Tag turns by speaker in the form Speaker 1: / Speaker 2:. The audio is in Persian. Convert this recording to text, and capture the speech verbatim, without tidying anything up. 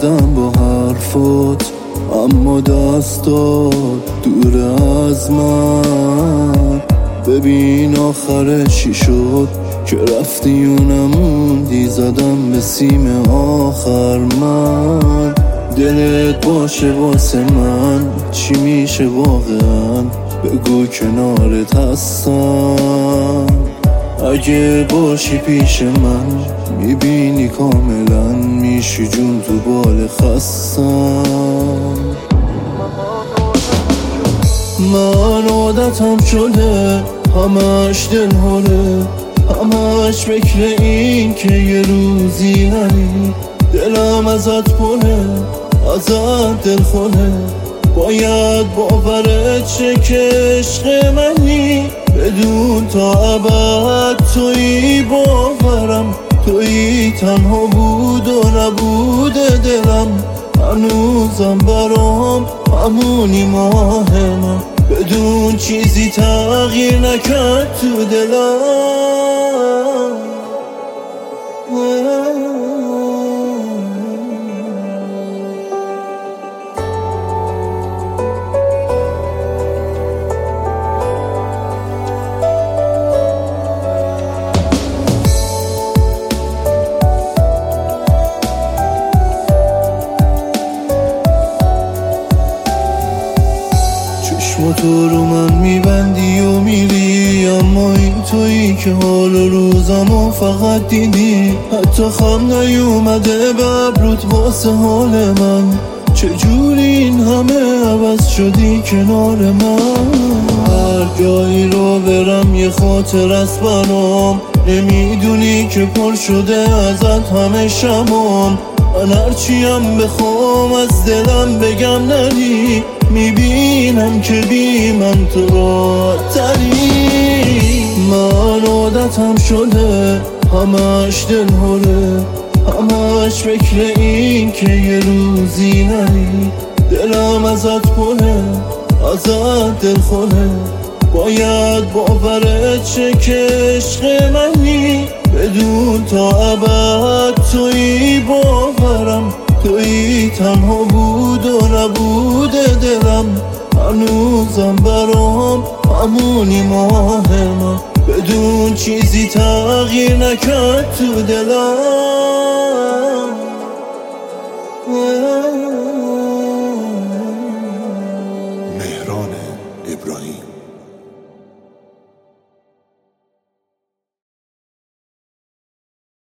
Speaker 1: کردم با حرفات، اما دستات دور از من. ببین آخر چی شد که رفتی و نموندی، زدم به سیم آخر من. دلت باشه واسه من چی میشه واقعا، بگو کنارت هستم. اگه باشی پیش من میبینی کاملا میشی جون تو بال خستم. من عادتم شده همش دل هوله، همش فکر این که یه روزی نری. دلم ازت پره، ازت دل خونه، باید باورت شه که عشق منی. بدون تا ابد تویی باورم، تویی تنها بود و نبود دلم. هنوزم برام همونی ماه من، بدون چیزی تغییر نکرد تو دلم. چشم تو رو من میبندی و میری، اما این تویی که حال و روزمو فقط دیدی. حتی خم نیومده به ابروت واسه حال من، چجوری این همه عوض شدی کنار من. هر جایی رو برم یه خاطر است برام، نمیدونی که پر شده ازت همه شبام. من هرچیم بخوام از دلم بگم نری، میبینم که بی من تو راحت‌تری. من عادتم شده همش دل هوله، همش فکر این که یه روزی نری. دلم ازت پره، ازت دل خونه، باید باورت شه که عشق منی. بدون تا ابد تویی باورم، تویی تنها بود و نبود دلم. هنوزم برام همونی ماه من، بدون چیزی تغییر نکرد تو دلم.
Speaker 2: مهران ابراهیم.